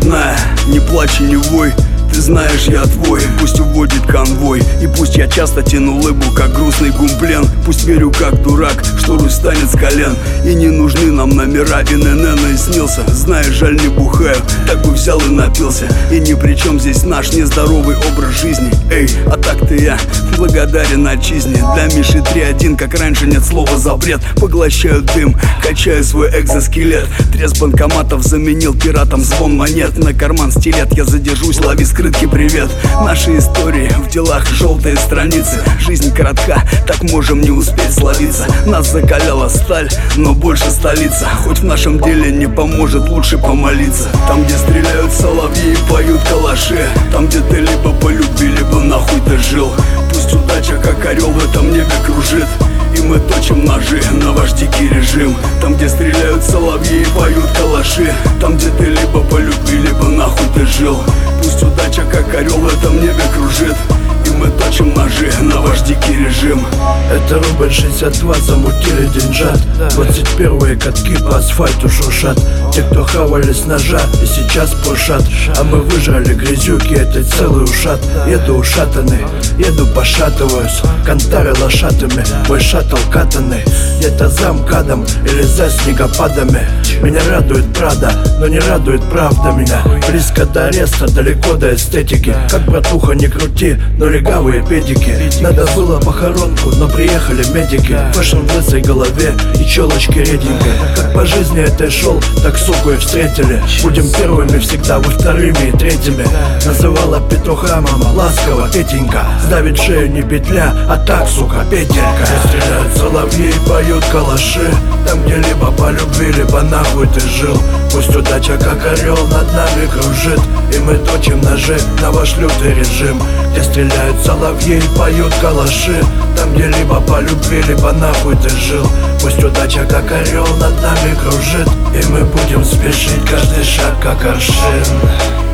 родная, не плачь и не вой. Ты знаешь, я твой, пусть уводит конвой. И пусть я часто тяну лыбу, как грустный гумплен. Пусть верю, как дурак, что Русь станет с колен. И не нужны нам номера, и НН и снился. Знаешь, жаль, не бухаю, так бы взял и напился. И ни при чем здесь наш нездоровый образ жизни. Эй, а так-то я благодарен отчизне. Для Миши 3-1, как раньше, нет слова запрет. Поглощаю дым, качаю свой экзоскелет. Треск банкоматов заменил пиратом звон монет. На карман стилет, я задержусь, лови скрытки, привет. Наши истории в делах желтые страницы. Жизнь коротка, так можем не успеть словиться. Нас закаляла сталь, но больше столица. Хоть в нашем деле не поможет, лучше помолиться. Там, где стреляют соловьи и поют калаши. Там, где ты либо полюби, либо нахуй ты жил. Пусть удача, как орел, в этом небе кружит. И мы точим ножи на ваш дикий режим. Там, где стреляют соловьи и поют калаши. Там, где ты либо полюби, либо нахуй ты жил. Пусть удача, как орел, в этом небе кружит. И мы точим ножи на ваш дикий режим. Это рубль 62, замутили деньжат. 21-е катки по асфальту шуршат. Те, кто хавали с ножа и сейчас пушат. А мы выжрали грязюки, это целый ушат. Еду ушатанный, еду пошатываюсь. Кантары лошатыми, мой шаттл катанный. Где-то за МКАДом или за снегопадами. Меня радует Прада, но не радует правда меня. Близко до ареста, далеко до эстетики. Как братуха не крути, но легавые педики. Надо было похоронку, но приехали медики. Фэшн в лысой голове и челочки реденькой. Как по жизни этой шел, так суку и встретили. Будем первыми всегда, вы вторыми и третьими. Называла петуха мама ласково Петенька. Сдавит шею не петля, а так, сука, Петелька. Стреляют соловьи и поют калаши. Там, где либо по любви, либо нахуй ты жил. Пусть удача, как орел, над нами кружит. И мы точим ножи на ваш лютый режим. Где стреляют соловьи и поют калаши. Там, где либо по любви, либо нахуй ты жил. Пусть удача, как орел, над нами кружит. И мы будем спешить, каждый шаг, как аршин.